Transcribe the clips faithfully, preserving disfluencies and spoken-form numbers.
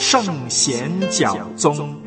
圣贤教宗。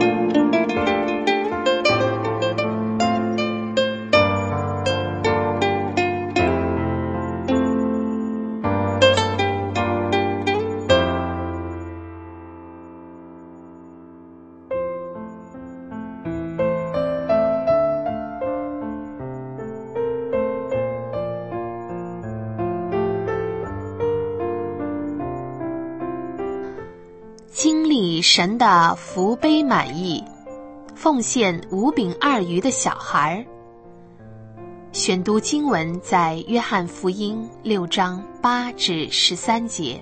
经历神的福杯满溢，奉献五饼二鱼的小孩。选读经文在约翰福音六章八至十三节。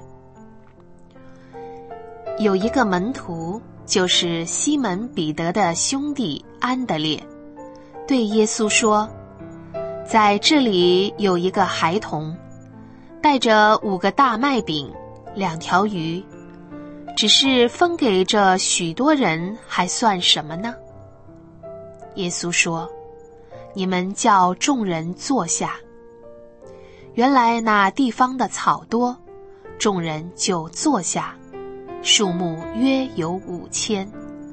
有一个门徒，就是西门彼得的兄弟安德烈，对耶稣说，在这里有一个孩童，带着五个大麦饼，两条鱼，只是分给这许多人还算什么呢？耶稣说，你们叫众人坐下。原来那地方的草多，众人就坐下，数目约有五千。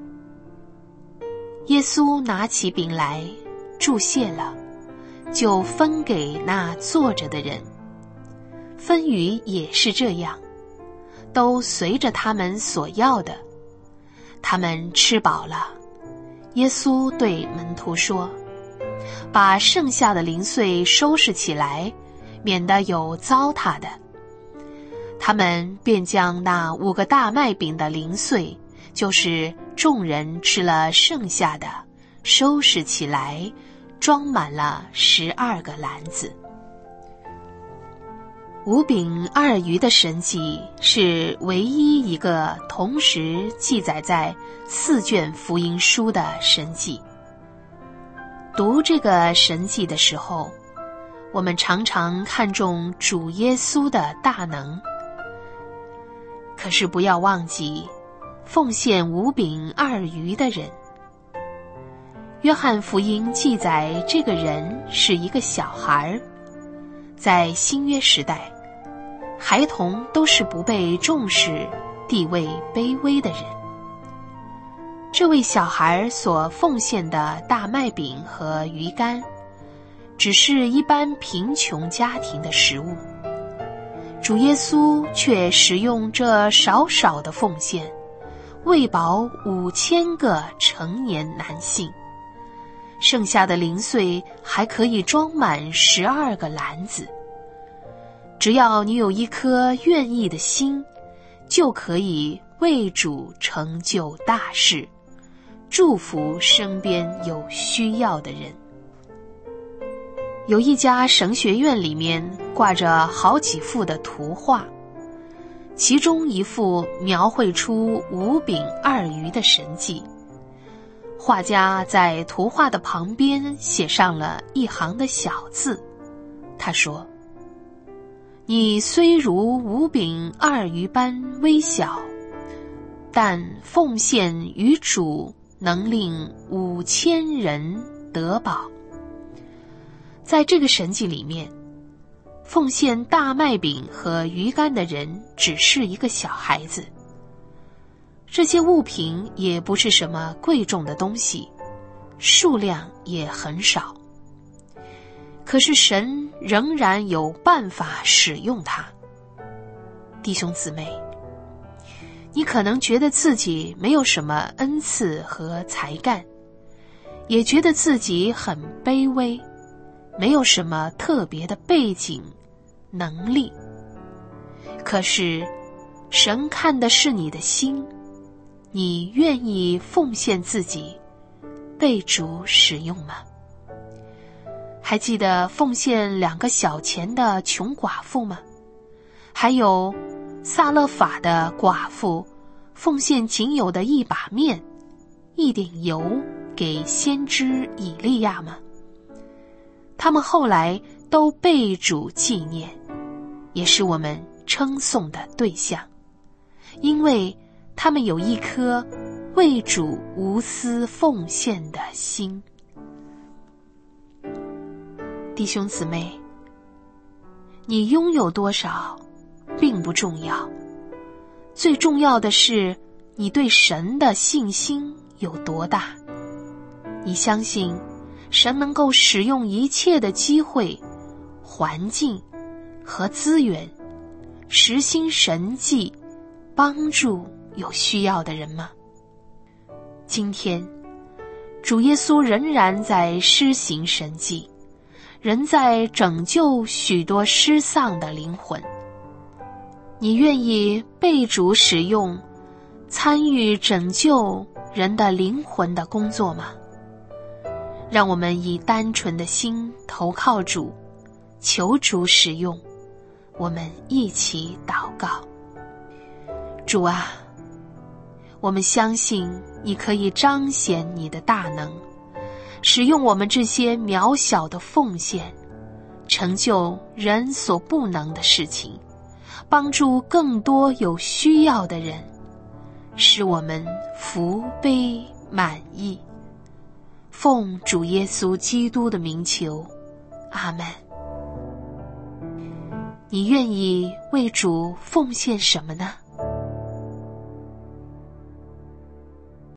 耶稣拿起饼来，祝谢了，就分给那坐着的人。分鱼也是这样，都随着他们所要的。他们吃饱了，耶稣对门徒说，把剩下的零碎收拾起来，免得有糟蹋的。他们便将那五个大麦饼的零碎，就是众人吃了剩下的，收拾起来，装满了十二个篮子。五饼二鱼的神迹是唯一一个同时记载在四卷福音书的神迹。读这个神迹的时候，我们常常看重主耶稣的大能，可是不要忘记奉献五饼二鱼的人。约翰福音记载这个人是一个小孩，在新约时代，孩童都是不被重视、地位卑微的人。这位小孩所奉献的大麦饼和鱼干，只是一般贫穷家庭的食物，主耶稣却使用这少少的奉献，喂饱五千个成年男性，剩下的零碎还可以装满十二个篮子。只要你有一颗愿意的心，就可以为主成就大事，祝福身边有需要的人。有一家神学院里面挂着好几幅的图画，其中一幅描绘出五饼二鱼的神迹。画家在图画的旁边写上了一行的小字，他说，你虽如五饼二鱼般微小，但奉献于主能令五千人得饱。在这个神迹里面，奉献大麦饼和鱼干的人只是一个小孩子。这些物品也不是什么贵重的东西，数量也很少。可是神仍然有办法使用它。弟兄姊妹，你可能觉得自己没有什么恩赐和才干，也觉得自己很卑微，没有什么特别的背景、能力。可是神看的是你的心，你愿意奉献自己，被主使用吗？还记得奉献两个小钱的穷寡妇吗？还有撒勒法的寡妇奉献仅有的一把面、一点油给先知以利亚吗？他们后来都被主纪念，也是我们称颂的对象，因为他们有一颗为主无私奉献的心。弟兄姊妹，你拥有多少并不重要，最重要的是你对神的信心有多大。你相信神能够使用一切的机会、环境和资源，实行神迹，帮助有需要的人吗？今天主耶稣仍然在施行神迹，仍在拯救许多失丧的灵魂。你愿意被主使用，参与拯救人的灵魂的工作吗？让我们以单纯的心投靠主，求主使用。我们一起祷告。主啊，我们相信你可以彰显你的大能，使用我们这些渺小的奉献，成就人所不能的事情，帮助更多有需要的人，使我们福杯满溢。奉主耶稣基督的名求，阿们。你愿意为主奉献什么呢？